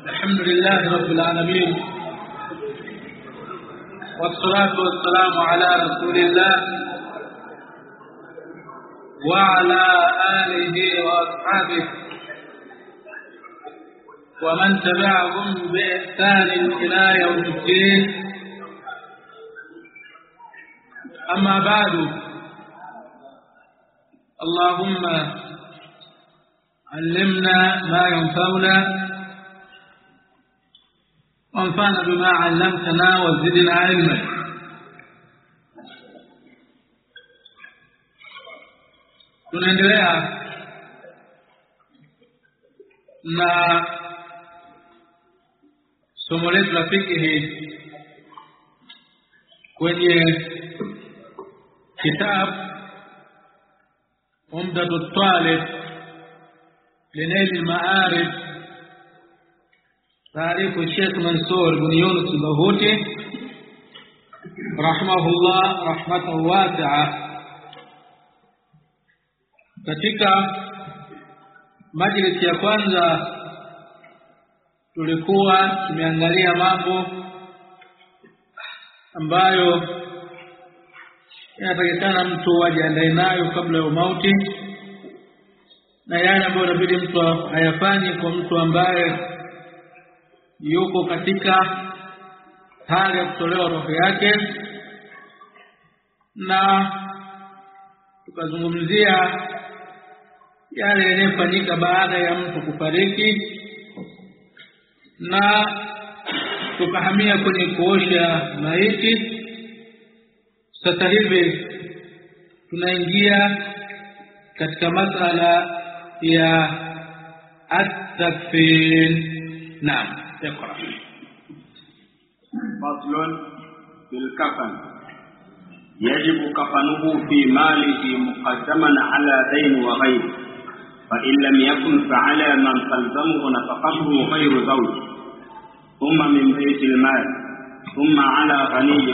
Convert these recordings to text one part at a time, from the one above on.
الحمد لله رب العالمين والصلاة والسلام على رسول الله وعلى آله وأصحابه ومن تبعهم بإحسان إلى يوم الدين. أما بعد، اللهم علمنا ما ينفعنا وانفعنا بما علمتنا وزدنا علما. Tunaendelea na somo letu la fiqh kwenye kitabu Umdatut Talib لنيل المعارف تعريف الشيخ منصور بن يونس البهوتي رحمه الله رحمة واسعة. Katika majlisi ya kwanza tulikuwa tumeangalia mambo ambayo yanatakikana mtu ajiandae nayo kabla ya mauti, na yale ambayo inabidi mtu ayafanye kwa mtu ambaye yuko katika hali ya kutolewa roho yake, na tukazungumzia yale yanayofanyika baada ya mtu kufariki, na tukahamia kwenye kuosha maiti. Sasa hivi tunaingia katika masala يا التكفين. نعم، اقرأ. فصل في الكفن. يجب كفنه في ماله مقدما على دين وغيره، فإن لم يكن فعلى من تلزمه نفقته غير زوج، ثم من بيت المال، ثم على غني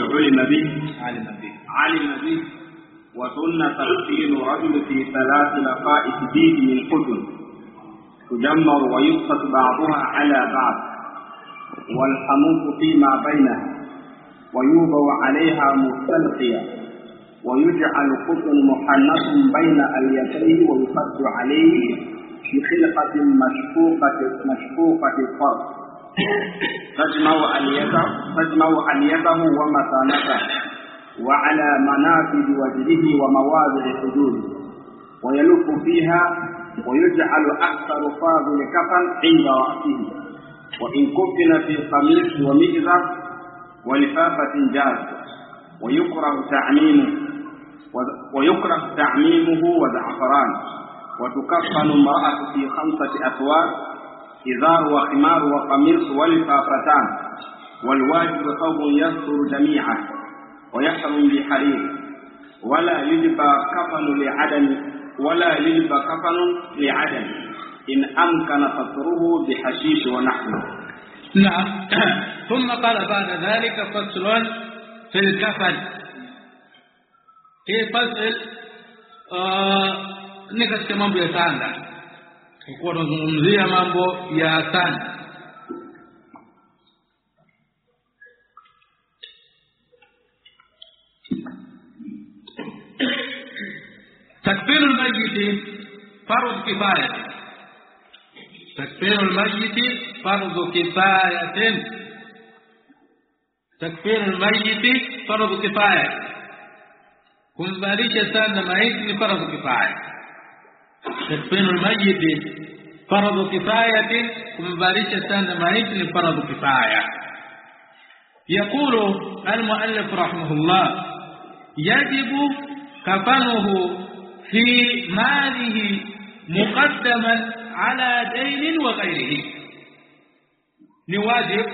علم به وسن تغسيل رجل في 3 لفائف بيد من قطن تجمر ويبسط بعضها على بعض، والحموم فيما بينها، ويوضع عليها مستلقيا، ويجعل قطن محنط بين اليدين ويفد عليه بخلقة مشقوقة الفرد تجمع أليته ومثانته وعلى منافذ وجهه ومواضع حدوده، ويلف فيها، ويجعل أكثر فاضل كفن عند رأسه، وإن كفن في قميص ومئزر ولفافة جاز، ويكره تعميمه وزعفران. وتكفن امرأة في 5 أثواب: إزار وخمار وقميص ولفافتان، والواجب ثوب يستر جميعه ويحرم بحرير، ولا يجب كفن لعدم إن أمكن ستره بحشيش ونحوه. نعم. ثم قال بعد ذلك فصل في الكفن. في فصل ni katika mambo ya sanda, kwa tunazungumzia mambo ya sanda. تكفين الميت فرض كفاية. تكفين الميت فرض كفاية. تكفين الميت فرض كفاية. kumvalisha sana maiti ni faradhu kifaya. تكفين الميت فرض كفاية. kumvalisha sana maiti ni faradhu kifaya. يقول المؤلف رحمه الله: يجب كفنه في ماله مقدما على دين وغيره. ni wajib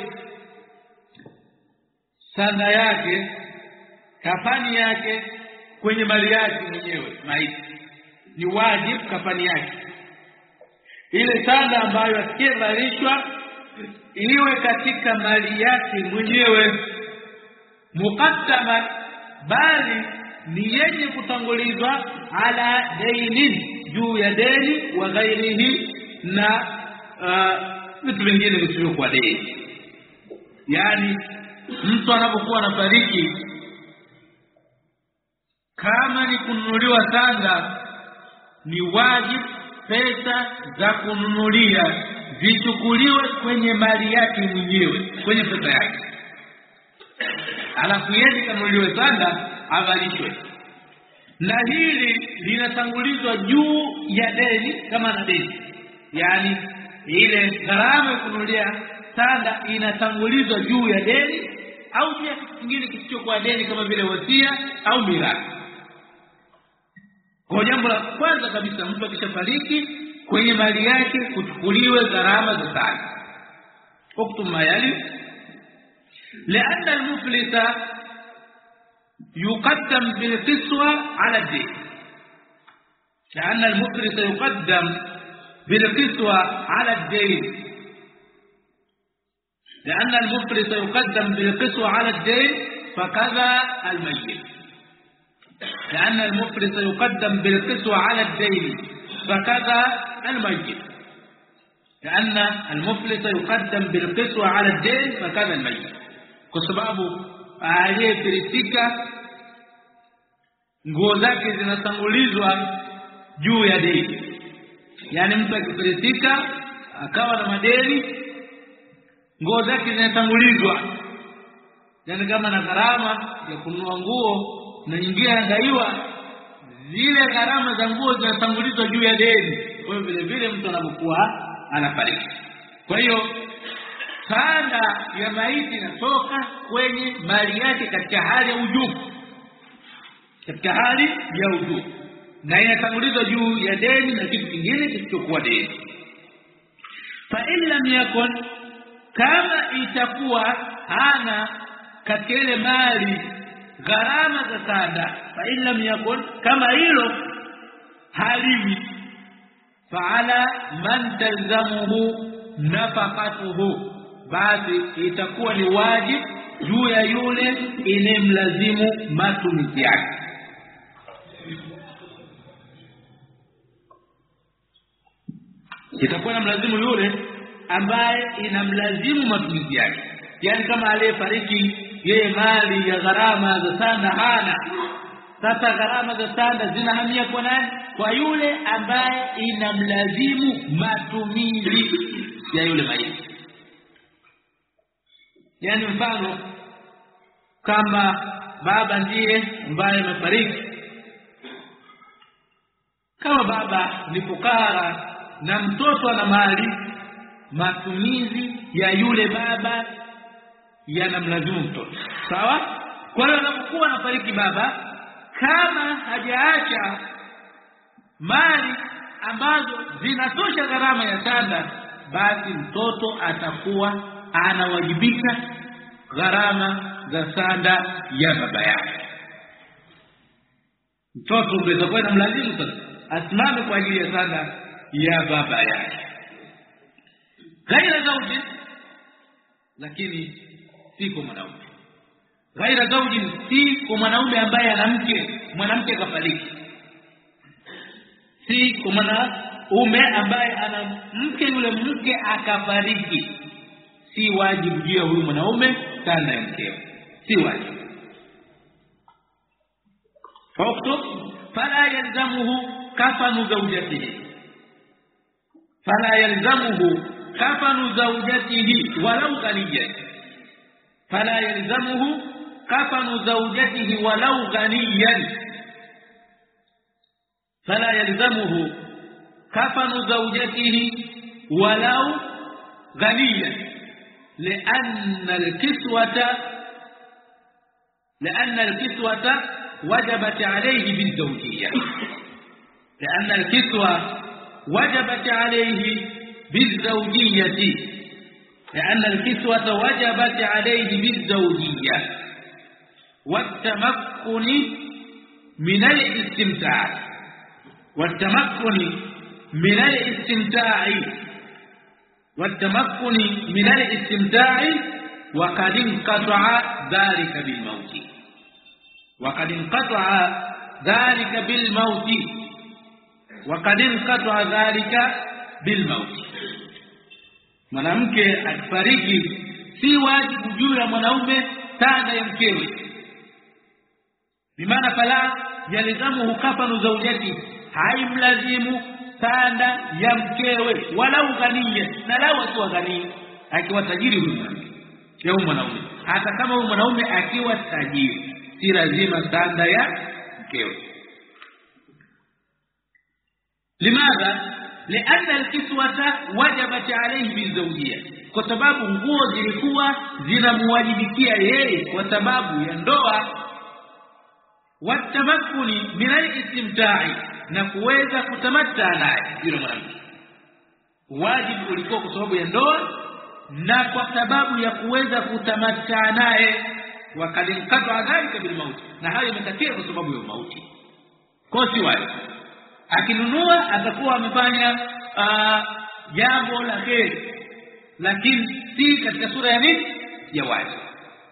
sana yake, kafani yake kwenye mali yake mwenyewe maiti. Ni wajib kafani yake, ile sanda ambayo asiyevalishwa iwe katika mali yake mwenyewe, muqaddama, bali ni yenye kutangulizwa ala dainin, juu ya deni, wa ghairihi, na vitu vingine visivyo kwa deni. Yani mtu anapokuwa anafariki, kama ni kununuliwa sanda, ni wajibu pesa za kununulia zichukuliwe kwenye mali yake mwenyewe, kwenye pesa yake, alafu yeye kanunuliwe sanda avalishwe. Na hili linatangulizwa juu ya deni kama na deni. Yani ile gharama ya kununulia sanda inatangulizwa juu ya deni, au pia kitu kingine kisichokuwa deni kama vile wasia au mirathi. Kwa jambo la kwanza kabisa, mtu akishafariki, kwenye mali yake kuchukuliwe gharama za sanda. Uktum mayali لأن المفلس يقدم بالقسوة على الدين. لأن المفلس يقدم بالقسوة على الدين. لأن المفلس يقدم بالقسوة على الدين فكذا الميت. لأن المفلس يقدم بالقسوة على الدين فكذا الميت. لأن المفلس يقدم بالقسوة على الدين فكذا الميت. kwa sababu aliyefilisika nguo zake zinatangulizwa juu ya deni. Yani mtu akifilisika akawa na madeni, nguo zake zinatangulizwa. Yani kama na gharama ya kununua nguo na nyingine anadaiwa, zile gharama za nguo zinatangulizwa juu ya deni. Kwa hiyo vile vile mtu anapokuwa anafariki, kwa hiyo sanda ya maiti inatoka kwenye mali yake katika hali ya ujubu, katika hali ya ujubu, na inatangulizwa juu ya deni na kitu kingine kisichokuwa deni. Fa illa yakun, kama itakuwa hana katika ile mali gharama za sanda, fa illa yakun, kama hilo haliwi, fa ala man talzamuhu nafaqatuhu, basi itakuwa ni wajibu juu ya yule inemlazimu matumizi yake. Itakuwa na mlazimu yule ambaye inamlazimu matumizi yake. Yani kama aliyefariki yeye mali ya gharama za sanda hana, sasa gharama za sanda zinahamia kwa nani? Kwa yule ambaye inamlazimu matumizi ya yule maiti. Yani mfano kama baba ndiye ambaye amefariki, kama baba ni fukara na mtoto ana mali, matumizi ya yule baba yanamlazimu mtoto, sawa? Kwa hiyo anapokuwa anafariki baba, kama hajaacha mali ambazo zinatosha gharama ya sanda, basi mtoto atakuwa anawajibika gharama za sanda ya baba yake. Mtoto ndio atakuwa anamlazimu sasa asimame kwa ajili ya sanda ya baba yake. Ghaira zauji, lakini si kwa mwanaume. Ghaira zauji si kwa mwanaume ambaye ana mke, mwanamke kafariki. Si kwa mwanaume ambaye ana mke, yule mke akafariki, si wajibu juu ya huyu mwanaume sanda ya mkeo, si wajibu. Faktu fala yalzamuhu kafanu zawjatihi, fala yalzamuhu kafanu zawjatihi walau ghaniyan, fala yalzamuhu kafanu zawjatihi walau ghaniyan, fala yalzamuhu kafanu zawjatihi walau ghaniyan, لأن الكسوة وجبت عليه بالزوجية. لأن الكسوة وجبت عليه بالزوجية. لأن الكسوة وجبت عليه بالزوجية والتمكن من الاستمتاع. والتمكن من الاستمتاع والتمكن من الاستمتاع وقد انقطع ذلك بالموت. وقد انقطع ذلك بالموت. وقد انقطع ذلك بالموت. mwanamke akifariki si wajibu juu ya mwanaume sanda ya mkewe, bimaana fala yalizamu kafanu zawjati, haimlazimu sanda ya mkewe wala ghaniya, na lao akiwa ghani, akiwa tajiri huyo mwanaume, hata kama huyo mwanaume akiwa tajiri si lazima sanda ya mkewe. Limadha? Lianna alkiswata wajabat alayhi bizawjiyya, kwa sababu nguo zilikuwa zinamwajibikia yeye kwa sababu ya ndoa. Watamakkuni min al-istimta'i, na kuweza kutamatta naye yule mwanamke. Wajibu ulikuwa kwa sababu ya ndoa na kwa sababu ya kuweza kutamatta naye. Wakalinkata dhalika bil maut, na hayo imetakia kwa sababu ya mauti. Kwa si wajibu akinunua atakuwa amefanya jambo la kheri, lakini si katika sura ya nini ya wajibu.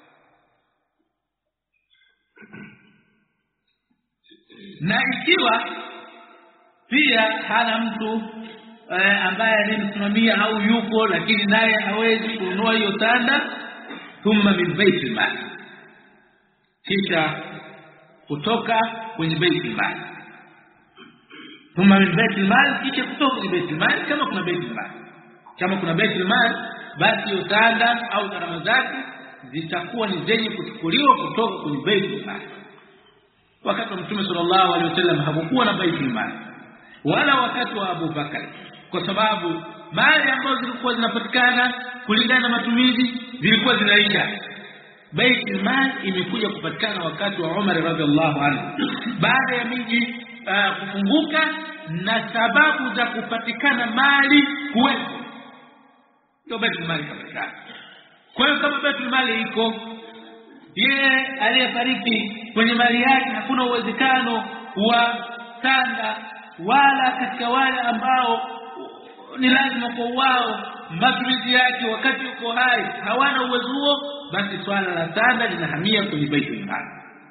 Na ikiwa pia hana mtu ambaye alimsimamia au yuko lakini naye hawezi kununua hiyo sanda, thumma min baitil mal, kisha kutoka kwenye baitil mal, thumma min baitil mal, kisha kutoka kwenye baitil mal. Kama kuna baitil mal, kama kuna baitil mal, basi hiyo sanda au gharama zake zitakuwa ni zenye kuchukuliwa kutoka kwenye baitil mal. Wakati wa Mtume sallallahu alaihi wasallam hakukuwa na baitul mal, wala wakati wa Abu Bakar, kwa sababu mali ambazo zilikuwa zinapatikana kulingana na matumizi zilikuwa zinaisha. Baitul mal imekuja kupatikana wakati wa Umar radhiallahu anhu, baada ya miji kufunguka na sababu za kupatikana mali kuwepo, ndio baitul mal ikapatikana. Kwa hiyo kama baitul mal iko, yeye aliyefariki kwenye mali yake hakuna uwezekano wa sanda, wala katika wale ambao ni lazima kwa wao matumizi yake wakati yuko hai hawana uwezo huo, basi swala la sanda linahamia kwenye baitul mal.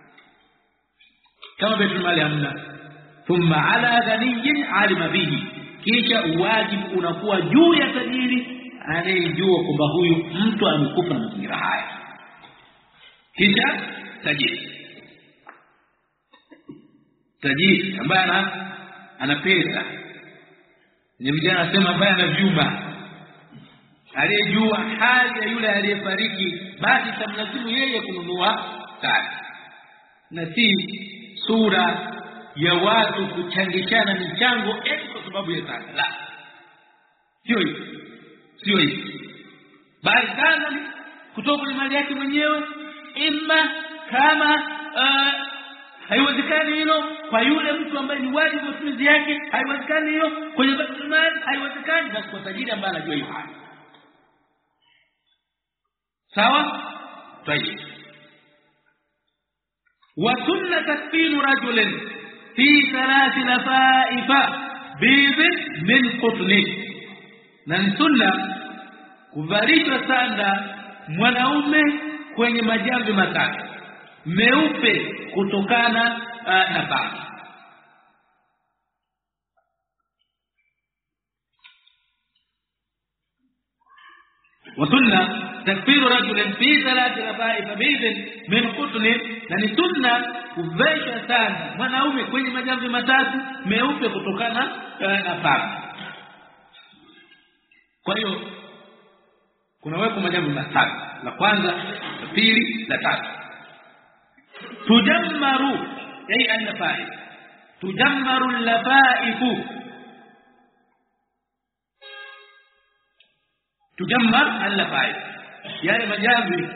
Kama baitul mal hamna, thumma ala ghaniyin alima bihi, kisha wajibu unakuwa juu ya tajiri anayejua kwamba huyu mtu amekufa na mazingira haya. Kisha tajiri ambaye ana pesa, ni vijana anasema ambaye ana vyuma, aliyejua hali ya yule aliyefariki, basi tamlazimu yeye kununua sanda, na si sura ya watu kuchangishana michango eti kwa sababu ya sanda. La, sio hivyo, bali sanda kutoka kwenye mali yake mwenyewe. Ima kama haiwezekani hilo kwa yule mtu ambaye ni wajibu wa matumizi yake, haiwezekani hilo kwenye baitul mal, haiwezekani basi kwa tajiri ambaye anajua hiyo hali. Sawa? Tayeb. Wa sunna takfinu rajulin fi thalath lafaifa bidin min qutni, na ni sunna kuvalishwa sanda mwanaume kwenye majamvi matatu meupe kutokana na pamba. Wasunna takfiru rajulin fi thalath lafaifa bidin min qutni, na ni sunna kuvesha sana mwanaume kwenye majamvi matatu meupe kutokana na pamba. Kwa hiyo kunawekwa majamvi matatu, la kwanza, la pili, la tatu. Tujammaru ay al-lafaif, tujammaru al-lafaif, tujammar al-lafaif, yale majamvi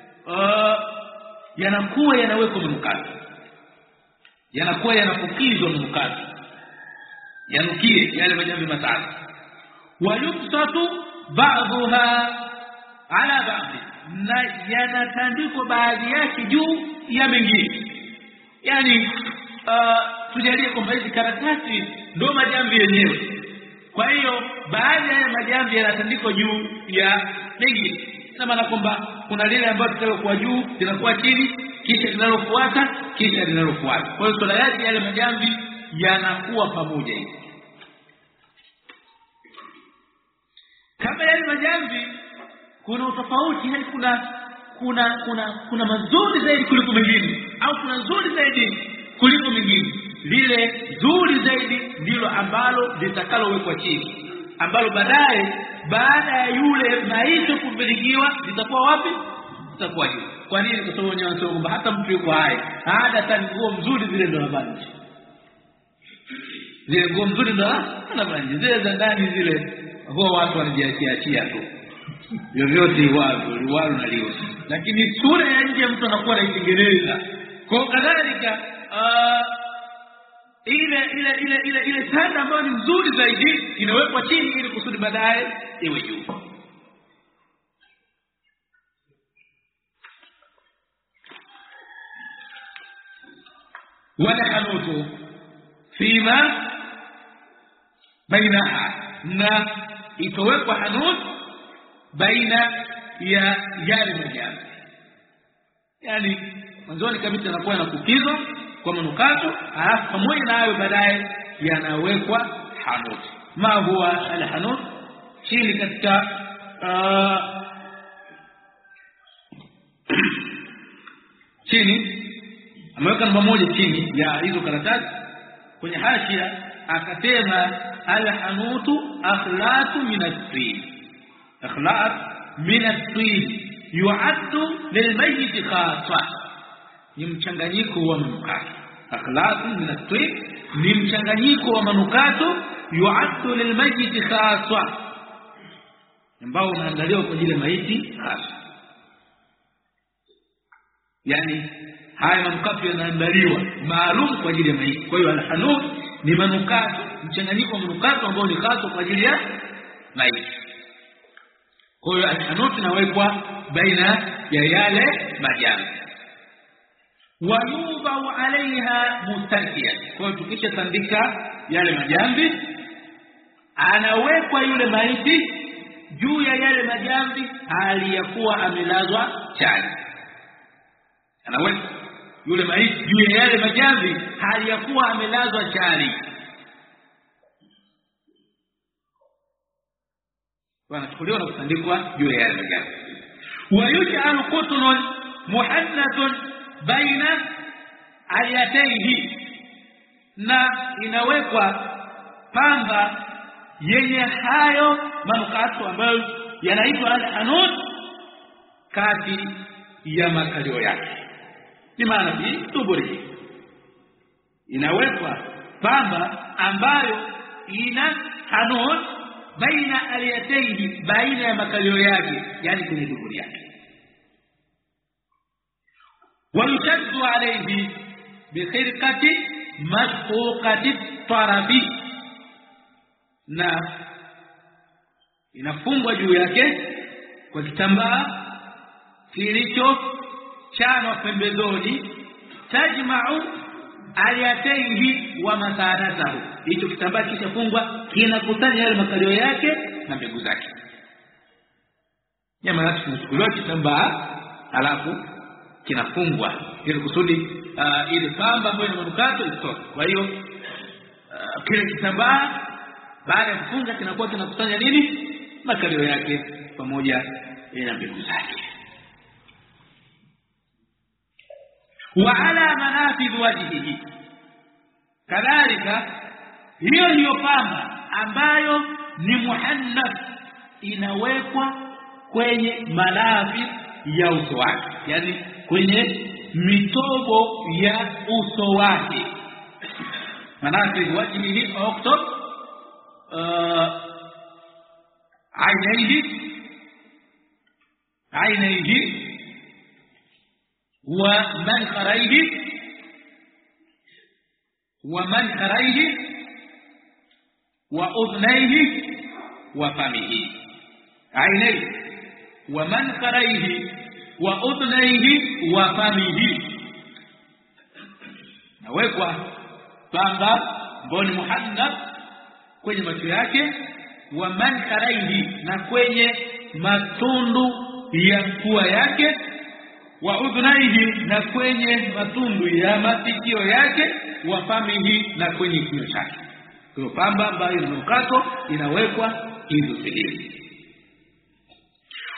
yanakuwa yanawekwa manukato, yanakuwa yanapukizwa manukato yanukie yale majamvi matatu. Wayubsatu ba'dha ala ba'd, na yanatandikwa baadhi yake juu ya mengine. Yani tujalie kwamba hizi karatasi ndio majamvi yenyewe, kwa hiyo baadhi ya majamvi yanatandikwa juu ya mengine. Ina maana kwamba kuna lile ambalo litalokuwa juu linakuwa chini, kisha linalofuata, kisha linalofuata. Kwa hiyo swala yake yale majamvi yanakuwa pamoja hivi. Hapa yale majamvi kuna utofauti, yani kuna mazuri zaidi kuliko mengine, au kuna zuri zaidi kuliko mengine. Lile zuri zaidi ndilo ambalo litakalowekwa chini, ambalo baada ya yule maiti kumbilikiwa litakuwa wapi? Litakuwa juu. Kwa nini? Kwa sababu wenyewe wanasema kwamba hata mtu yuko hai, hata nguo mzuri zile ndo anavaa. Zile nguo mzuri ndo anavaa. Zile za ndani zile huwa watu wanajiachia tu. Vyovyote wao na leo. Lakini sura ya nje mtu anakuwa anaitengeneza. Kwa kadhalika ile sanda ambayo ni nzuri zaidi inawekwa chini ili kusudi baadaye iwe juu. Wala hanutu fima bainaha, na itowekwa hanut baina ya yale majani. Yani mwanzoni kabisa anakuwa anakukizwa kwa manukato, alafu pamoja na hayo baadaye yanawekwa hanut. Ma huwa al-hanut? Chini katika chini ameweka namba moja chini ya hizo karatasi kwenye hashia, akasema al-hanutu akhlatu min at-tin. Akhlat min at-tin yu'addu lilmayyit khassa, ni mchanganyiko wa manukato. Akhlatu min at-tin ni mchanganyiko wa manukato, yu'addu lilmayyit khassa, ambao unaandaliwa kwa ajili ya maiti hasa. Yani haya manukato yanaandaliwa maalum kwa ajili ya maiti. Kwa hiyo al-hanut ni manukato, mchanganyiko wa manukato ambao ni hasa kwa ajili ya maiti. Kwa hiyo al-hanut inawekwa baina ya yale majani. Wayubau alaiha mustakiya. Kwa hiyo tukisha tandika yale majambi, anawekwa yule maiti juu ya yale majambi hali ya kuwa amelazwa chali. Anawekwa yule maiti juu ya yale majambi hali ya kuwa amelazwa chali. Wanachukuliwa na kutandikwa juu ya yale majambi. Wayuj'alu qutnun muhannathun baina ayatayhi, na inawekwa pamba yenye hayo manukato ambayo yanaitwa al-hanut kati ya makalio yake. Ni maana hii tuburi inawekwa pamba ambayo ina hanut baina aliyatayhi, baina ya makalio yake, yani kwenye tuburi yake. ويشد عليه بخرقة مسحوقة الطرف, na inafungwa juu yake kwa kitambaa kilicho chanwa pembezoni. Tajma'u aliyataihi wa masadatahu, hicho kitambaa kishafungwa kinakusanya yale makalio yake na mbegu zake. Nyama yake kuchukuliwa kitambaa alafu kinafungwa ili kusudi ile pamba ambayo ni manukato itoke. Kwa hiyo kile kitambaa baada ya kufunga kinakuwa kinakusanya nini? Makalio yake pamoja na mbegu zake. Wa ala manafidh wajhihi, kadhalika hiyo pamba ambayo ni muhannath inawekwa kwenye manafidh ya uso wake, yani kwenye mitobo ya uso wake. Manafidh wajhihi oktop عينيه ومنخريه وأذنيه وفمه. عينيه ومنخريه وأذنيه وفمه, nawekwa pamba mboni muhannath kwenye macho yake, wa mankaraihi, na kwenye matundu ya pua yake, wa udhnaihi, na kwenye matundu ya masikio yake, wa famihi, na kwenye kinywa chake. Kwa pamba ambayo inukatwa inawekwa hizo sehemu.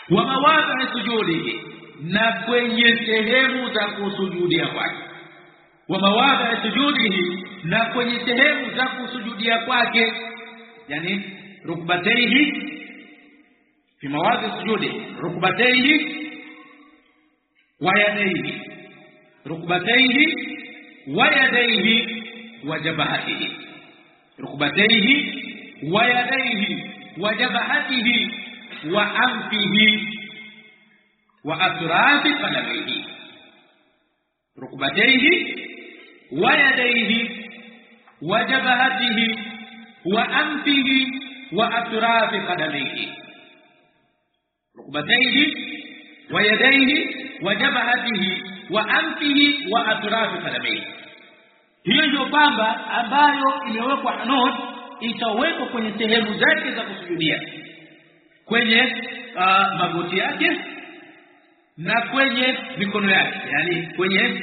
wa mawadhi sujudihi, na kwenye sehemu za kusujudia kwake. Wa mawadhi sujudihi, na kwenye sehemu za kusujudia kwake, yani rukbatayhi fi mawadhi sujudi, rukbatayhi wa yadayhi, rukbatayhi wa yadayhi wa jabhatihi, rukbatayhi wa yadayhi wa jabhatihi wa anfihi wa atrafi qadamayhi. rukbatayhi wa yadayhi wa jabhatihi wa anfihi wa atrafi qadamayhi. rukbatayhi wa yadayhi wa jabhatihi wa anfihi wa atrafi qadamayhi. Hiyo ndio pamba ambayo imewekwa hanot, itawekwa kwenye sehemu zake za kusujudia, kwenye magoti yake na kwenye mikono yake, yani kwenye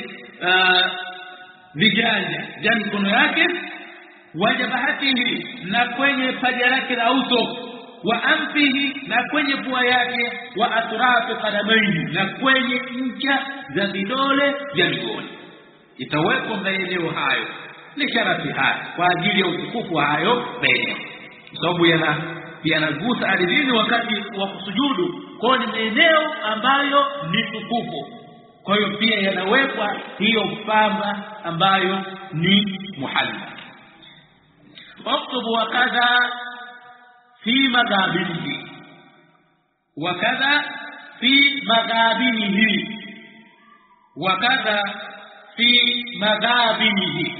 viganja vya mikono yake, wa jabhatihi, na kwenye paja lake la uso, wa anfihi, na kwenye pua yake, wa atrafi qadamayhi, na kwenye ncha za vidole vya miguuni. Itawekwa maeneo hayo ni sharafi haya kwa ajili ya utukufu wa hayo maeneo, kwa sababu yanagusa ardhini wakati wa kusujudu, kwa ni maeneo ambayo ni tukufu. Kwa hiyo pia yanawekwa hiyo pamba ambayo ni muhalla. Uktubu wakadha fi maghabinihi, wakadha fi maghabinihi, wakadha fi maghabinihi,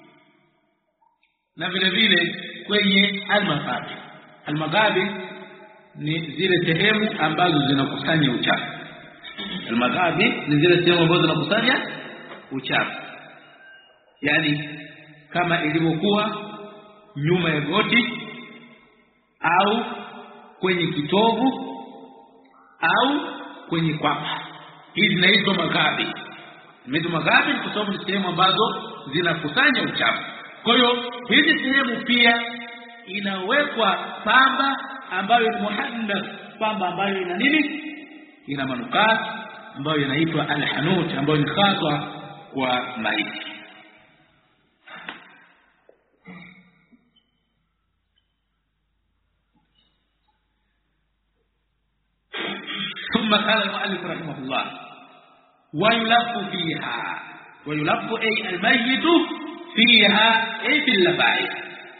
na vile vile kwenye almaghabi. Almaghabi ni zile sehemu ambazo zinakusanya uchafu. Almaghabi ni zile sehemu ambazo zinakusanya uchafu, yani kama ilivyokuwa nyuma ya goti au kwenye kitovu au kwenye kwapa. Hizi zinaitwa maghabi. Hizi maghabi kwa sababu ni sehemu ambazo zinakusanya uchafu. Kwa hiyo hizi sehemu pia inawekwa pamba ambayo ni muhannath, pamba ambayo ina nini? Ina manukat ambayo inaitwa alhanut, ambayo ni khaswa kwa maiti. ثم قال المؤلف رحمه الله: ويلف فيها، ويلف أي الميت فيها أي في اللفائف،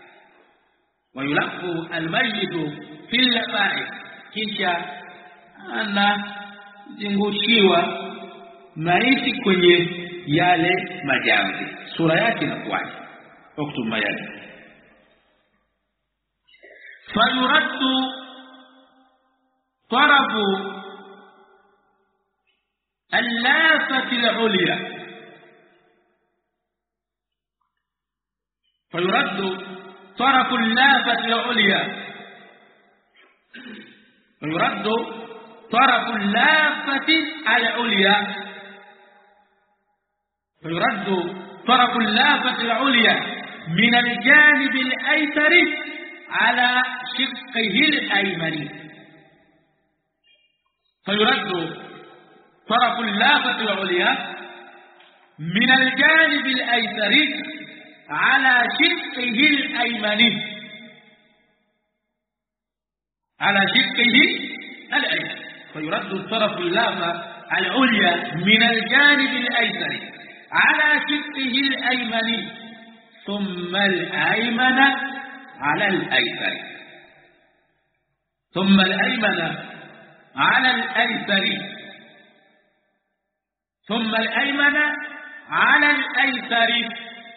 ويلف الميت في اللفائف، kisha anazungushiwa maiti kwenye yale majamvi. Sura yake inakuwaje? Uktub mayani. Fayuraddu tarafu اللافة العليا، فيرد طرف اللافة العليا، فيرد طرف اللافة العليا، فيرد طرف اللافة العليا من الجانب الأيسر على شقه الأيمن. فيرد طرف اللافة العليا من الجانب الأيسر على شقه الأيمن، على شقه الأيمن. فيرد الطرف اللافة العليا من الجانب الأيسر على شقه الأيمن، ثم الأيمن على الأيسر، ثم الأيمن على الأيسر، ثم الأيمن على الأيسر،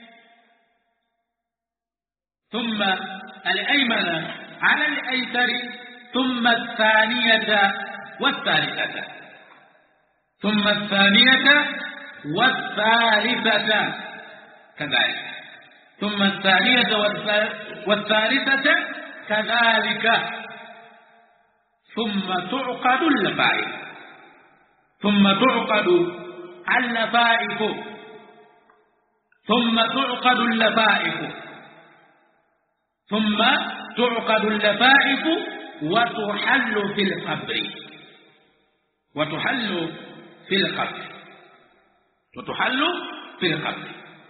ثم الأيمن على الأيسر، ثم الثانية والثالثة، ثم الثانية والثالثة كذلك، ثم الثانية والثالثة كذلك، ثم تعقد اللفائف، ثم تعقد اللفائف، ثم تعقد اللفائف، ثم تعقد اللفائف وتحل في القبر، watuhallu fil qabr, watuhallu fil qabr.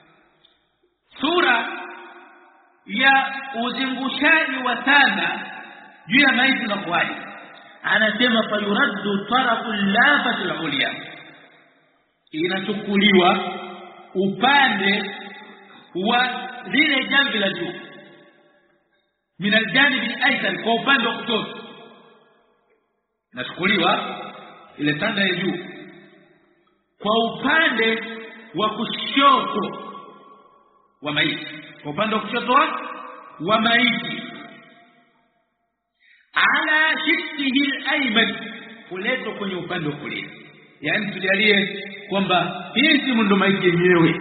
Sura ya uzingushaji wa sanda juu ya maiti na kuwaji, anasema fayuraddu tarafu lafati al-ulya, inachukuliwa upande wa lile jambi la juu, min aljanib al-aysar, kwa upande wa kushoto inachukuliwa ile sanda ya juu kwa upande wa kushoto wa maiti, kwa upande wa kushoto wa maiti, ala shikkihi al-ayman, kuletwa kwenye upande wa kulia. Yani tujalie kwamba hii si ndo maiti yenyewe,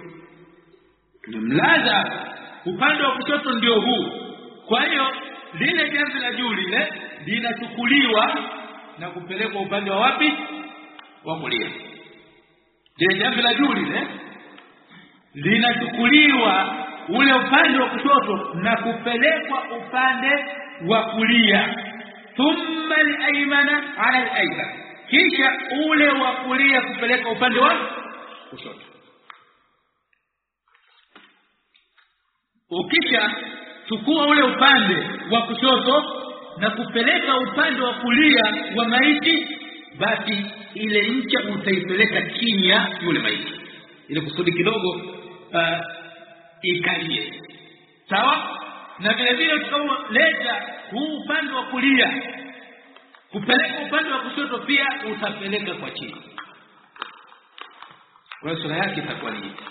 tumemlaza upande wa kushoto ndio huu. Kwa hiyo lile jambo la juu lile linachukuliwa na kupelekwa upande wa wapi? Wa kulia. Lile jambo la juu lile linachukuliwa ule upande wa kushoto na kupelekwa upande wa kulia. Thumma al-aymana ala al-aysar, kisha ule wa kulia kupeleka upande wa kushoto. Ukisha chukua ule upande wa kushoto na kupeleka upande wa kulia wa maiti, basi ile ncha utaipeleka chini ya yule maiti, ile kusudi kidogo ikalie. Sawa? Na vile vile tukauleta huu upande wa kulia kupeleka upande wa kushoto, pia utapeleka kwa chini. Kwa hiyo sura yake itakuwa ni hivi.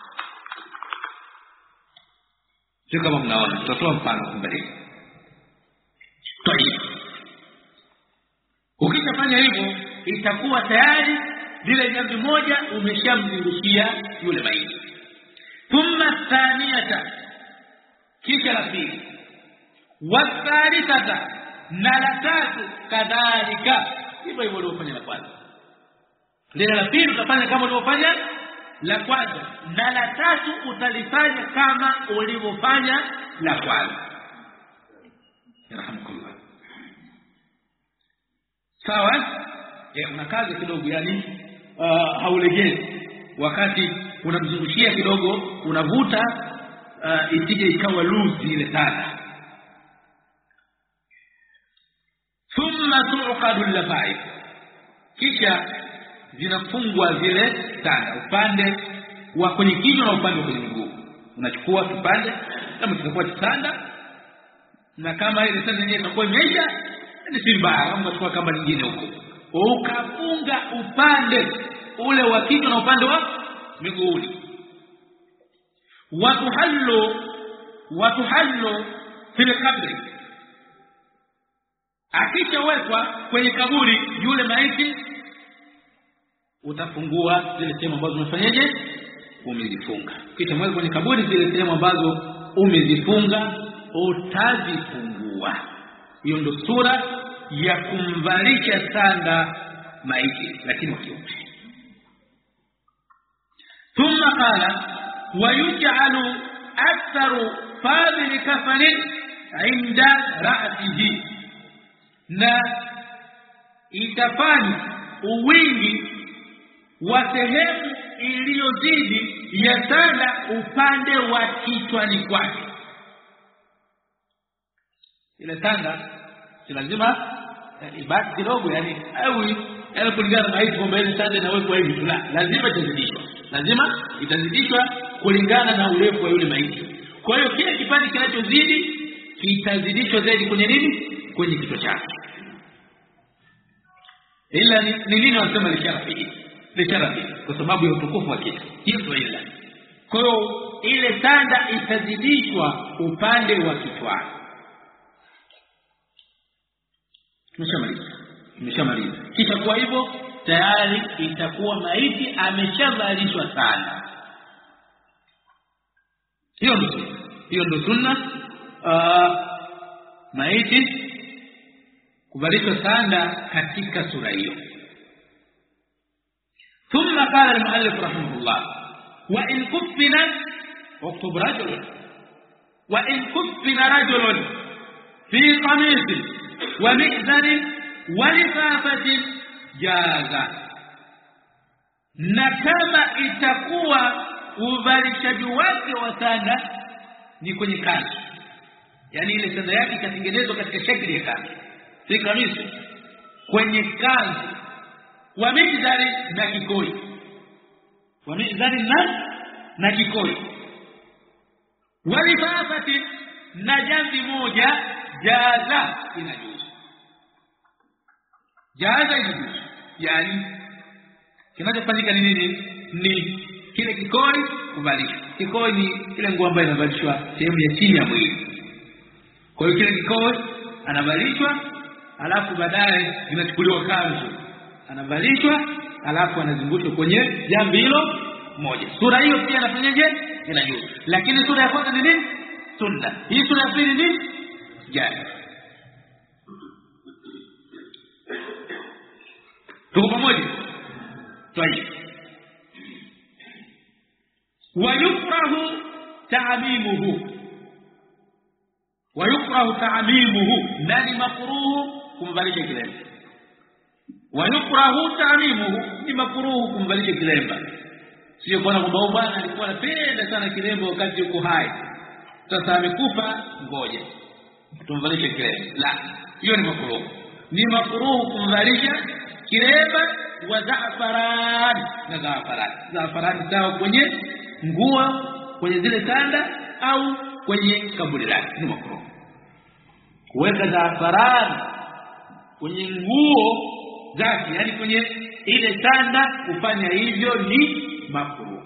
Sio kama mnaona, tutatoa mfano mbele. Tayeb. Ukishafanya hivyo, itakuwa tayari lile jambo moja umeshamzungushia yule maiti. Thumma thaniyata, kisha la pili, wa thalithata, na la tatu kadhalika, hivyo hivyo uliofanya la kwanza. Lile la pili utafanya kama ulivyofanya la kwanza, na la tatu utalifanya kama ulivyofanya la kwanza. Yarhamukallah. Sawa? Una kazi kidogo, yani haulegezi. Wakati unamzungushia kidogo, unavuta isije ikawa loose ile sana. Thumma tuqadu al-lafa'id, kisha zinafungwa zile sanda upande wa kwenye kichwa na upande wa kwenye miguu. Unachukua kipande kama kitakuwa sanda, na kama ile sanda yenyewe itakuwa imeisha, ni si mbaya kama unachukua kama nyingine huko, ukafunga upande ule wa kichwa na upande wa miguuni. Watuhallu fil kabri, akishawekwa kwenye kaburi yule maiti, utafungua zile sehemu ambazo umefanyaje, umezifunga. Kisha mweka kwenye kaburi zile sehemu ambazo umezifunga utazifungua. Hiyo ndio sura ya kumvalisha sanda maiti, lakini wa kiume. Thumma qala wa yuj'alu aktharu fadhil kafanin 'inda ra'sihi, na itafanya uwingi wa sehemu iliyozidi ya sanda upande wa kichwani kwake. Ile sanda si lazima ibaki kidogo, yani au kulingana na hizo kwamba ile sanda inawekwa hivi tu, lazima itazidishwa, lazima itazidishwa kulingana na urefu wa yule maiti. Kwa hiyo kile kipande kinachozidi kitazidishwa zaidi kwenye nini? Kwenye kichwa chake. Ila ni nini wanasema lisharafi, kwa sababu ya utukufu wa kitu. Hiyo ndio ila. Kwa hiyo ile sanda itazidishwa upande wa kichwa. Tumeshamaliza. Kisha kwa hivyo tayari itakuwa maiti ameshavalishwa sanda. Hiyo ndio sunna, maiti kuvalishwa sanda katika sura hiyo. ثم قال المؤلف رحمه الله وإن كفن اكتب رجل وإن كفن رجل في قميص ومئزر ولفافة jaza. Na kama itakuwa uvalishaji wake wa sanda ni kwenye kanzu, yani ile sanda yake ikatengenezwa katika shakli ya kanzu, si kamisi, kwenye kanzu, wa mizari na kikoi, wa mizari na kikoi, walifafati na jambi moja, jaza, inajuzu. Jaza inajuzu, yani kinachofanyika ni nini? Ni kile kikoi kuvalishwa. Kikoi ni ile nguo ambayo inavalishwa sehemu ya chini ya mwili. Kwa hiyo kile kikoi anavalishwa, alafu baadaye inachukuliwa kanzu, anavalishwa, alafu anazungushwa kwenye jambo hilo moja. Sura hiyo pia anafanyaje? Inajuzu. Lakini sura ya kwanza ni nini? Sunna. Hii sura ya pili ni jaiz. Tuko pamoja? Tayeb. ويكره تعميمه nani makruh kumvalisha kilemba. ويكره تعميمه ni makruh kumvalisha kilemba. Sio kwamba bwana alikuwa anapenda sana kilemba wakati yuko hai, sasa amekufa ngoja tumvalishe kilemba. La, hiyo ni makruh. Ni makruh kumvalisha kilemba wa zaafaran na zaafaran sawa kwenye nguo, kwenye zile sanda au kwenye kaburi lake, ni makruh. Kuweka zaafaran kwenye nguo zake, yani kwenye ile sanda, kufanya hivyo ni makruh.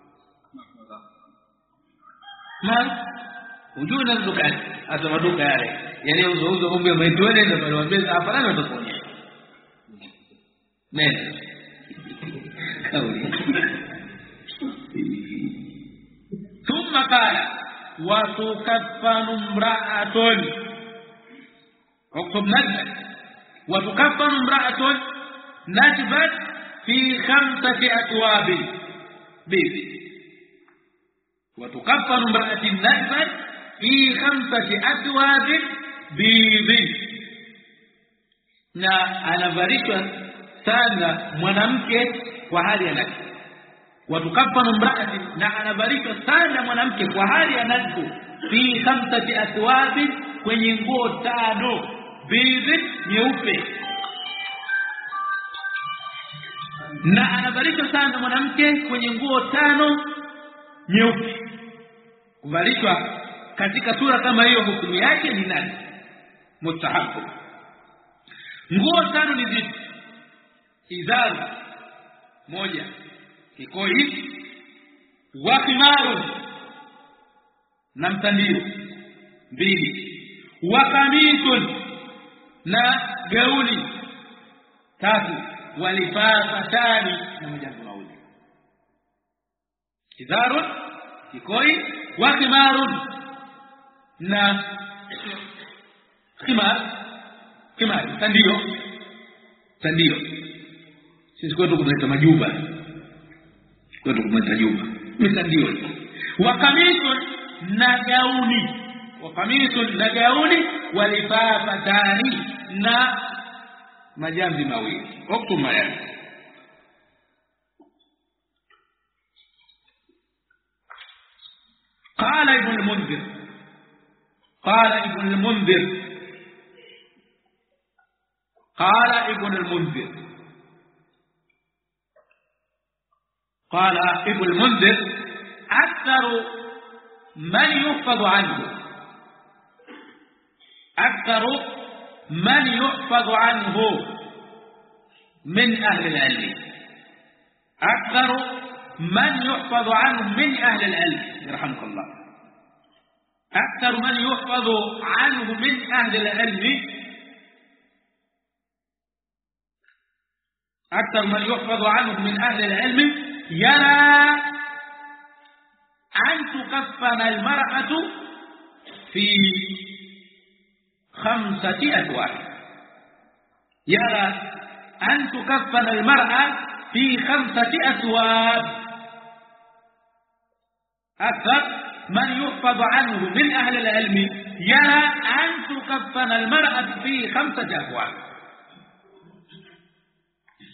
Unjua na dukani hata maduka yale uzo ngombe ya maitwele na pale wambeza zaafaran watakuonyesha nene kauli. ثم قال وتكفن امرأة اكتب نجبت وتكفن امرأة نجبت في 5 أثواب بيض. وتكفن امرأة نجبت في 5 أثواب بيض. na anavarishwa sana mwanamke kwa hali ya nadhi. Watukafanu mraati, na anavarishwa sana mwanamke kwa hali ya nadhi, fi 5 athwabi, kwenye nguo 5 bidhi, nyeupe. Na anavarishwa sana mwanamke kwenye nguo 5 nyeupe. Kuvalishwa katika sura kama hiyo hukumu yake ni nani? Mustahabu. Nguo 5 ni zipi? Izaru 1, kikoi, wa khimaru na mtandio 2, wa kamisun na gauni 3, walifafatani na majambo mawili. Izaru, kikoi, wa khimaru na khimar tandio. Sisi kwetu kunaita majuba, kwetu kunaita juba, mitandio. Wakamisun na gauni, walifafatani na majambi mawili. Oktuma yani قال ابن المنذر أكثر من يحفظ عنه من أهل العلم. أكثر من يحفظ عنه من أهل العلم يرحمك الله. أكثر من يحفظ عنه من أهل العلم، أكثر من يحفظ عنه من أهل العلم يرى أن تكفن المرأة في 5 أثواب. يرى أن تكفن المرأة في 5 أثواب. أكثر من يحفظ عنه من أهل العلم يرى أن تكفن المرأة في 5 أثواب.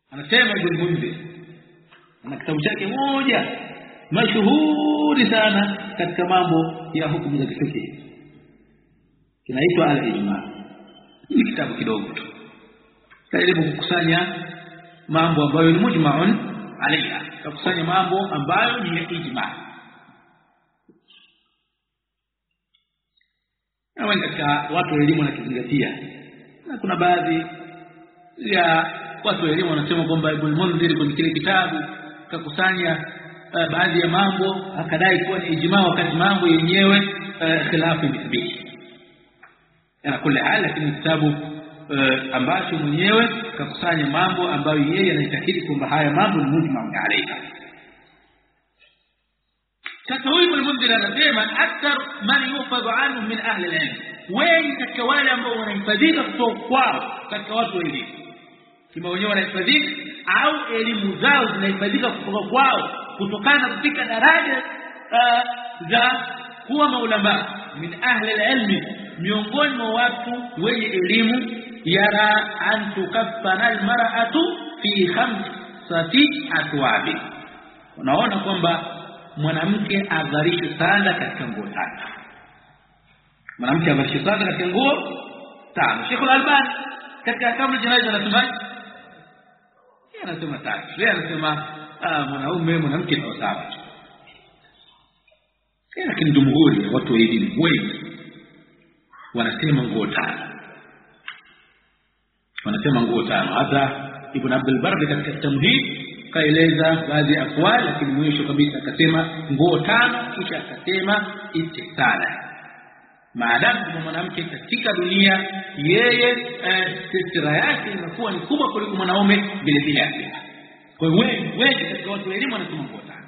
anasema Ibn Mundhir ana kitabu chake moja mashuhuri sana katika mambo ya hukumu za fiqh, kinaitwa al-Ijma. Ni kitabu kidogo tu karibu kukusanya mambo ambayo ni mujma'un alayha, kukusanya mambo ambayo ni ijma. Na katika watu wa elimu wanakizingatia, na kuna baadhi ya watu wa elimu wanasema kwamba Ibn Mundhir kwenye kile kitabu kakusanya baadhi ya mambo akadai kuwa ni ijma, wakati mambo yenyewe khilafu nisbi. Na kule hali lakini kitabu ambacho mwenyewe kakusanya mambo ambayo yeye anaitakidi kwamba haya mambo ni mujma'un alayha. Sasa huyu Ibn Mundhir anasema akthar man yufadhu anhu min ahli al-ilm, wengi katika wale ambao wanahifadhika kutoka kwao katika watu wa elimu, kama wenyewe wanahifadhika au elimu zao zinahifadhika kutoka kwao kutokana na kufika daraja za kuwa maulama min ahli al-ilm, miongoni mwa watu wenye elimu, yara an tukaffana al-mar'atu fi khamsati atwabi, unaona kwamba mwanamke avarishwe sanda katika nguo tatu. Mwanamke avarishwe sanda katika nguo tano. Sheikh Al-Albani katika Ahkamul Jana'iz anasema tatu. Yeye anasema mwanamke ni sawa. Lakini jumhuri watu wa elimu wengi wanasema nguo tano. Hata Ibn Abdul Barr katika Tamhid kaeleza baadhi ya aqwali, lakini mwisho kabisa akasema nguo tano, kisha akasema istisala. Maadamu mwanamke katika dunia yeye sitira yake inakuwa ni kubwa kuliko mwanaume vile vile yake. Kwa hiyo wengi katika watu wa elimu wanasema nguo tano.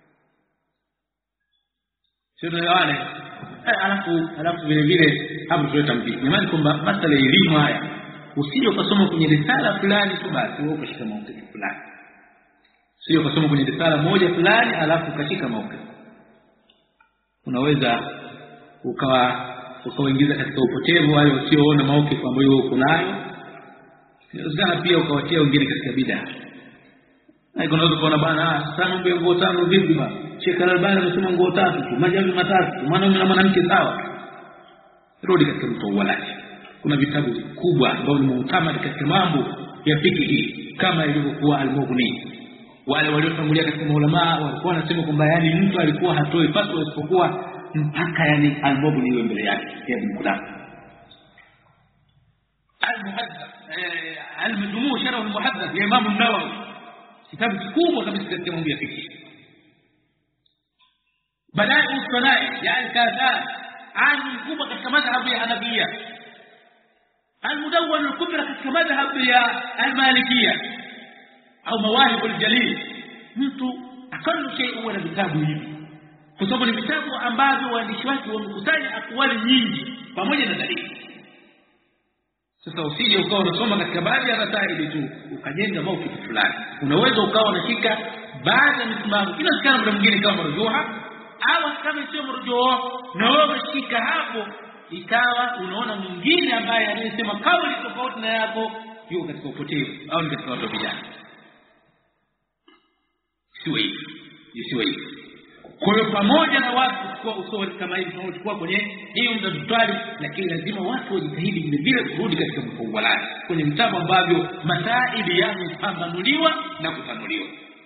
Sio wale alafu vile vile hapo tuleta mpiki. Jamani kwamba masala ya elimu haya usije ukasoma kwenye risala fulani tu basi wewe ukashika maukifu fulani. Sio kusoma kwenye risala moja fulani alafu ukashika maukifu. Unaweza ukawaingiza katika upotevu wale wasioona maukifu ambayo uko nayo. Inawezekana pia ukawatia wengine katika bid'a. Na unaweza kuona bana sana mambo ya nguo tano vipi bana? Sheikh Al-Albani amesema nguo tatu tu, majambo matatu, mwanaume na mwanamke sawa. Rudi katika mtawalaji. Kuna vitabu vikubwa ambavyo ni muhtamad katika mambo ya fiqh kama ilivyokuwa Al-Mughni. Wale waliotangulia katika maulama walikuwa wanasema kwamba yani mtu alikuwa hatoi fatwa isipokuwa mpaka yani Al-Mughni iwe mbele yake ya Ibn Qudama. Al-Muhaddath al-Majmu' Sharh al-Muhaddath ya Imam an-Nawawi, kitabu kikubwa kabisa katika mambo ya fiqh. Badai usanai ya al-Kazan mkubwa katika madhhabu ya Hanafiyya. Al-Mudawwan al-Kubra katika madhhabu ya al-Malikiyya au Mawahib al-Jalil. Mtu akalu shay huwa na vitabu hivi, kwa sababu ni vitabu ambavyo waandishi wake wamekusanya akwali nyingi pamoja na dalili. Sasa usije ukawa unasoma katika baadhi ya masaili tu ukajenga maukifu fulani. Unaweza ukawa unashika baadhi ya misimamo kila sikana muda mwingine kama marjuha au kama sio marjuha, na wewe umeshika hapo ikawa unaona mwingine ambaye anasema kauli tofauti na yako yuko katika upotevu au ni katika watu vijana. Siwe hivi. Kwa hiyo pamoja na watu kwa usori kama hivi tunachukua kwenye hiyo mtazutali, lakini lazima watu wajitahidi vile vile kurudi katika mfawalati kwenye mtabu ambavyo masaili yamepambanuliwa na kutanuliwa.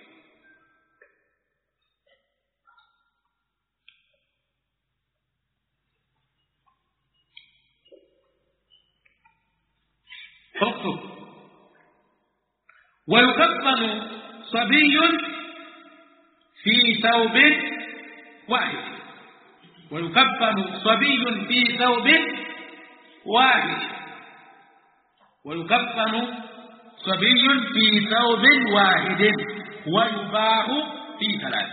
اكتب ويكفن صبي في ثوب واحد. ويكفن صبي في ثوب واحد. ويكفن صبي في ثوب واحد ويباع في ثلاث.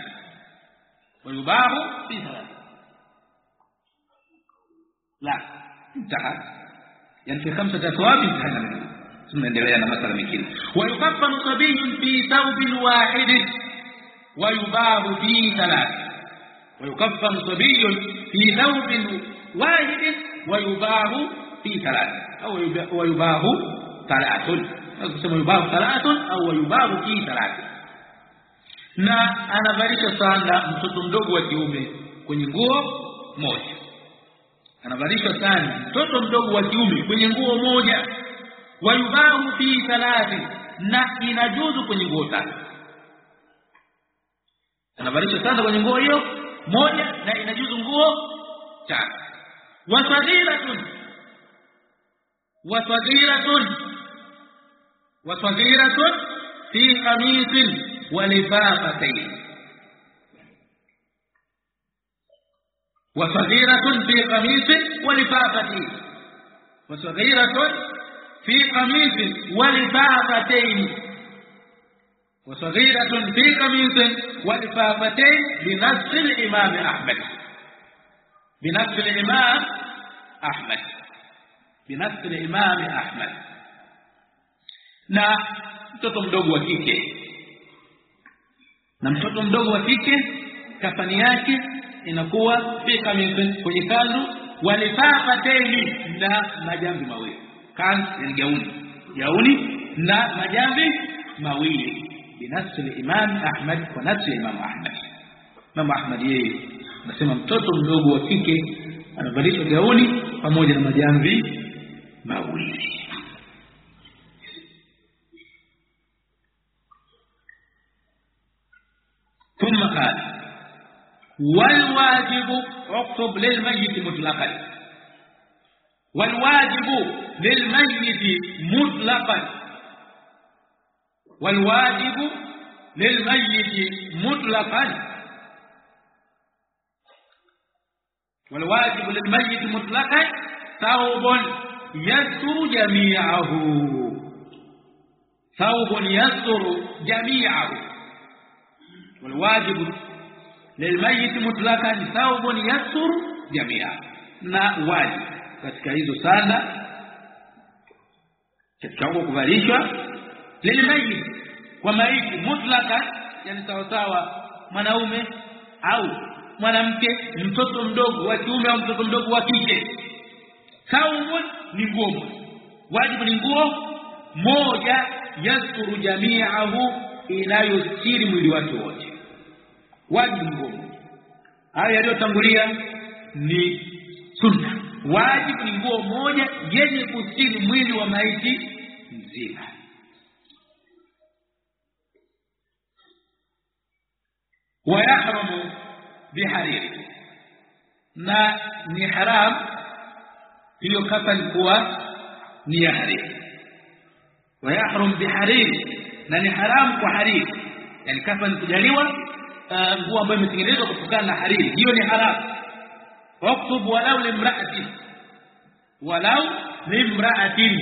لا انتهى، يعني في 5 أثواب انتهى منه. ثم نendelea na masala mengine. ويكفن صبي في ثوب واحد ويباع في ثلاث. ويكفن صبي في ثوب واحد ويباع في ثلاث، أو ويباع ثلاث. kusema yubahu thalathun au yubahu fi thalath. Na anavalisha sanda mtoto mdogo wa kiume kwenye nguo moja. Anavalishwa sanda mtoto mdogo wa kiume kwenye nguo moja. Wa yubahu fi thalath, na inajuzu kwenye nguo tatu. Anavalishwa sanda kwenye nguo hiyo moja na inajuzu nguo tatu. Wasaghiratun fi qamisin wa lifafatayn. Wasaghiratun fi qamisin wa lifafatayn. Wasaghiratun fi qamisin wa lifafatayn. Wasaghiratun fi qamisin wa lifafatayn بنص الإمام أحمد. بنص الإمام أحمد. بنص الإمام أحمد. Na mtoto mdogo wa kike, na mtoto mdogo wa kike kafani yake inakuwa fi qamisin, kwenye kanzu, walifafataini, na majambi mawili. Kanzu ni gauni na majambi mawili. بنص الإمام أحمد ونص الإمام أحمد. Imam Ahmad yeye anasema mtoto mdogo wa kike anavalishwa gauni pamoja na majambi mawili. ثم قال والواجب اكتب للميت مطلقا. والواجب للميت مطلقا. والواجب للميت مطلقا. والواجب للميت مطلقا ثوب يستر جميعه. ثوب يستر جميعه. والواجب للميت مطلقا ثوب يستر جميعه. na wajib katika hizo sanda katika kuvalishwa lilmayit kwa maiti mutlaka, yani sawa mwanaume au mwanamke, mtoto mdogo wa kiume au mtoto mdogo wa kike. Sawa ni nguo, wajibu ni nguo moja, yasturu jami'ahu, inayostiri mwili wake wote. Wajibu ni nguo. Haya yaliyotangulia ni sunna. Wajibu ni nguo moja yenye kustiri mwili wa maiti mzima. ويحرم بحرير, na ni haram hiyo kafani kuwa ni ya hariri. ويحرم بحرير, na ni haram kwa hariri, yani kafani kujaliwa nguo ambayo imetengenezwa kutokana na hariri, hiyo ni haram. واكتب ولو لامرأة. ولو لامرأة.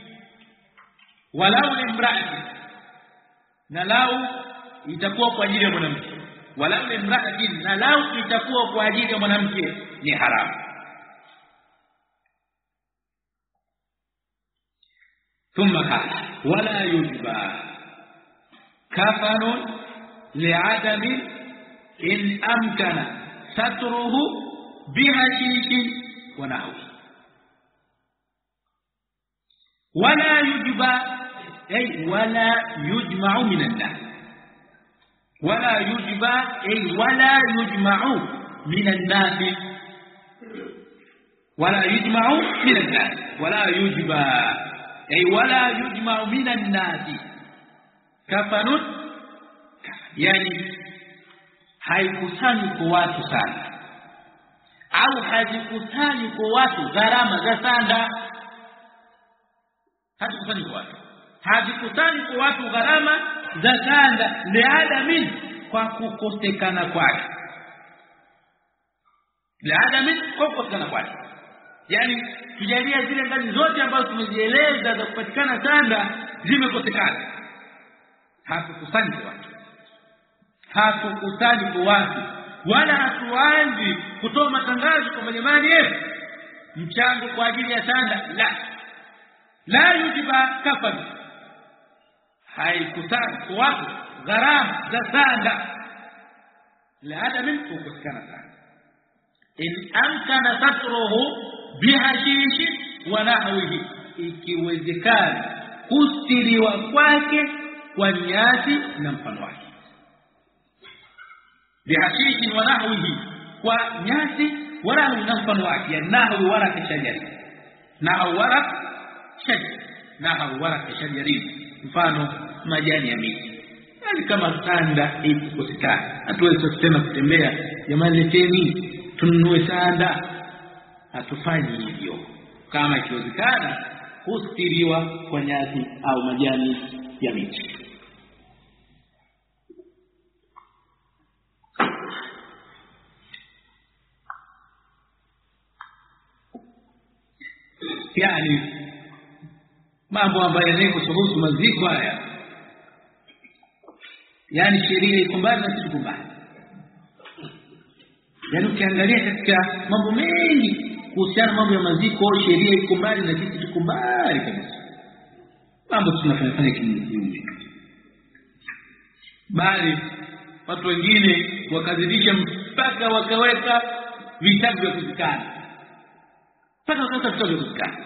ولو لامرأة, na lau itakuwa kwa ajili ya mwanamke. Walau limra'atin, na lau itakuwa kwa ajili ya mwanamke ni haramu. Thumma qala wala yujba kafanun li'adami in amkana satruhu bihashishin wa nahwi. wala yujba ay wala yujma'u minan nas. ولا يجبى أي ولا يجمع من الناس. ولا يجمع من الناس. ولا يجبى أي ولا يجمع من الناس. كفن يعني haikusanyi kwa watu sana, au hazikusanyi kwa watu gharama za sanda. Hazikusanyi kwa watu, hazikusanyi kwa watu gharama za sanda liadamin, kwa kukosekana kwake. Liadamin, kwa kukosekana kwake. Yani tujalia zile ngazi zote ambazo tumezieleza za kupatikana sanda zimekosekana. Hakukusanyi kwa watu, hakukusanyi kwa watu, wala hatuanzi kutoa matangazo kwa jamani mchango kwa ajili ya sanda. La yujiba kafan, haikusanyi kwa watu gharama za sanda liadamin, kukosekana sanda. In amkana satruhu bihashishi wa nahwihi, ikiwezekana kustiriwa kwake kwa nyasi na mfano wake. Bihashishi wa nahwihi, kwa nyasi wala na mfano wake. Ya nahwi wala kashajari, nahwi wala shajari, nahwi wala kashajari, mfano majani ya miti. Yani kama sanda ikosekana, hatuwezi tena kutembea, jamani leteni tununue sanda. Hatufanyi hivyo. Kama ikiwezekana kustiriwa kwa nyasi au majani ya miti. Yani mambo ambayo yanayohusu maziko haya, yani sheria iko mbali na kitu mbaya. Yani ukiangalia katika mambo mengi kuhusiana mambo ya maziko, sheria iko mbali na sisi, tuko mbali kabisa. Mambo tunafanya kinyume. Bali watu wengine wakazidisha mpaka wakaweka vitabu vya kuzikana. Mpaka wakaweka vitabu vya kuzikana.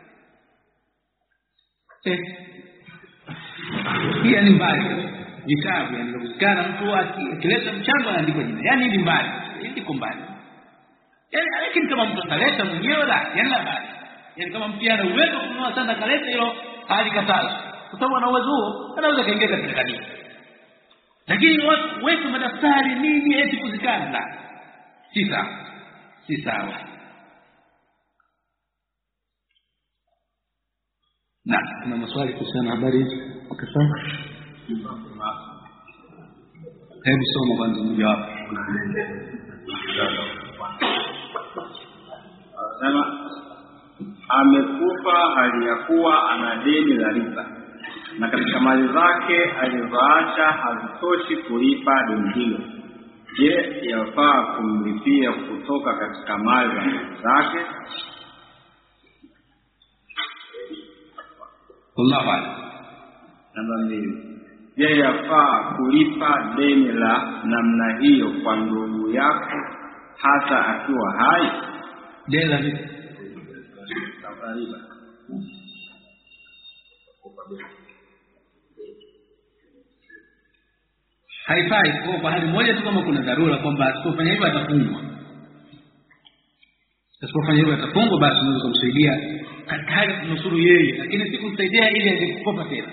Hii ni mbali. Vitabu yani vya kuzikana, mtu akileta mchango anaandika jina. Yani ni mbali. Iko mbali. Yani lakini kama mtu ataleta mwenyewe la, yani la bali. Yani kama mtu ana uwezo kununua sana kaleta hilo, hali katazo. Kwa sababu ana uwezo huo, anaweza kaingia katika kanisa. Lakini watu wetu madaftari nini eti kuzikana la. Si sawa. Si sawa. Na kuna maswali kuhusiana habari hizi. Ukisema hebu soma kwanza mmoja wapo. Sema amekufa hali ya kuwa ana deni la riba, na katika mali zake alizoacha hazitoshi kulipa deni hilo. Je, yafaa kumlipia kutoka katika mali zake? Wallahu a'lam. Namba 2. Je, yafaa kulipa deni la namna hiyo kwa ndugu yako hata akiwa hai? Deni la vipi? Riba. Haifai kwa hali moja tu, kama kuna dharura kwamba asipofanya hivyo atafungwa. Asipofanya hivyo atafungwa, basi unaweza kumsaidia katika hali ya kunusuru yeye, lakini si kumsaidia ili aje kukopa tena.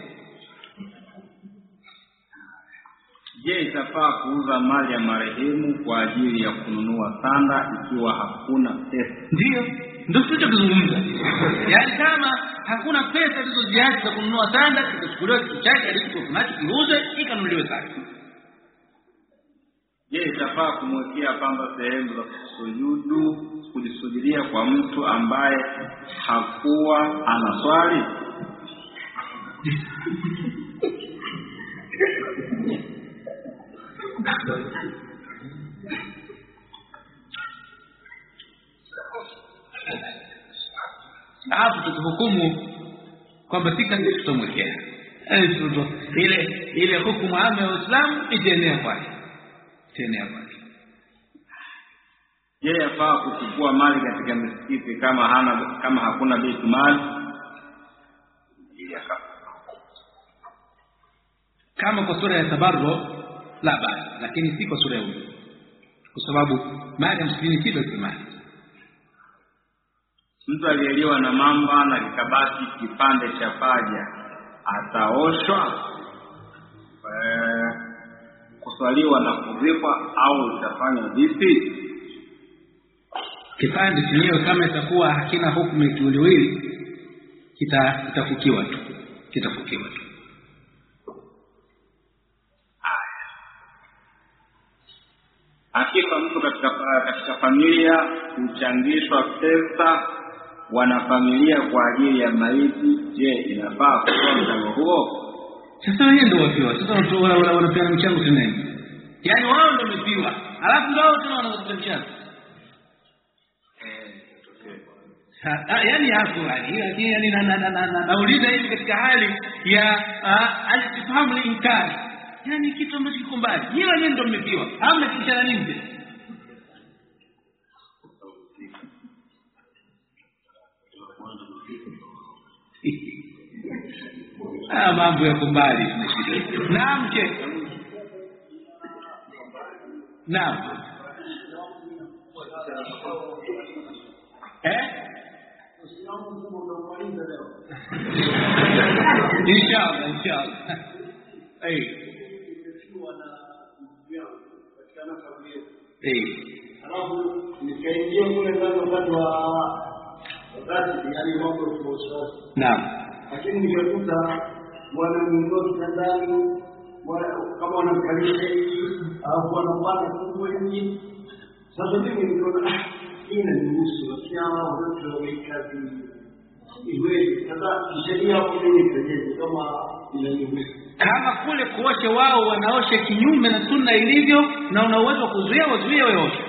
Je, itafaa kuuza mali ya marehemu kwa ajili ya kununua sanda ikiwa hakuna pesa? Ndio tunachozungumza. Yaani kama hakuna pesa zilizoziacha za kununua sanda, kitachukuliwa kitu chake alichokunacho kiuze ikanunuliwe sanda. Je, itafaa kumwekea pamba sehemu za kujisujudia kwa mtu ambaye hakuwa anaswali? Hapo tukihukumu kwamba tika ndio tutamwekea. Ile hukumu ya Uislamu itaenea kwake. Je, yafaa kuchukua mali katika misikiti kama hakuna baitul mali? Kama kwa sura ya tabarru la basi, lakini si kwa sura ya uzi, kwa sababu mali ya msikini si baitul mali. Mtu aliyeliwa na mamba na kikabaki kipande cha paja ataoshwa, kuswaliwa na kuzikwa, au itafanya vipi? Kipande chenyewe kama itakuwa hakina hukumu ya kiwiliwili, kitafukiwa tu. Akifa mtu katika familia, huchangishwa pesa wanafamilia kwa ajili ya maiti. Je, inafaa kutoa mchango huo? Sasa wao ndio wapiwa. Sasa watu wanapeana mchango tena. Yaani wao ndio wamepiwa. Alafu ndio tena wanatoa mchango. Yaani hapo yani nauliza hivi katika hali ya alifahamu inkari. Yaani kitu ambacho kiko mbali. Yeye ndio mmepiwa. Hamna kishana nini? mambo ya kumbali. Naam ke. Naam. Inshallah. Alafu nikaingia kule ndani wakati yani mambo ya kuosha. Naam. Lakini nilikuta wananunua kitandani kama wanakalisha alafu wanapata kubwa hivi. Sasa mimi nikaona inanihusu lakini hao wote wamekazi iwe sasa sheria hapo mimi nikaje kama inanihusu. Kama kule kuosha wao wanaosha kinyume na sunna ilivyo na una uwezo kuzuia wazuie wewe osha.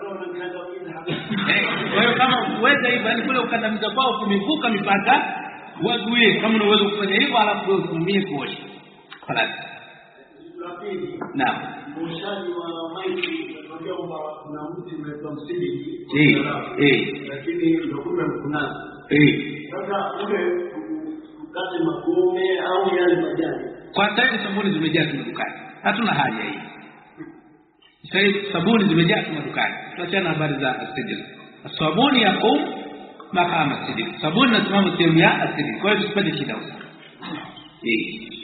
Kwa hiyo kama uweza hivyo ni kule ukandamiza kwao kumivuka mipaka wazuie kama una uwezo kufanya hivyo alafu wewe utumie kuosha. Falasi. Naam. Moshaji wa maiki ndio kwamba kuna mtu mnaitwa msidi. Lakini ndio kuna. Sasa ule ukate magome au yale majani. Kwa sababu sabuni zimejaa dukani. Hatuna haja hii. Sasa sabuni zimejaa dukani. Tuachana habari za asidi. Sabuni ya makama asidi. Sabuni na simama sehemu ya asidi. Kwa hiyo tusipate shida huko.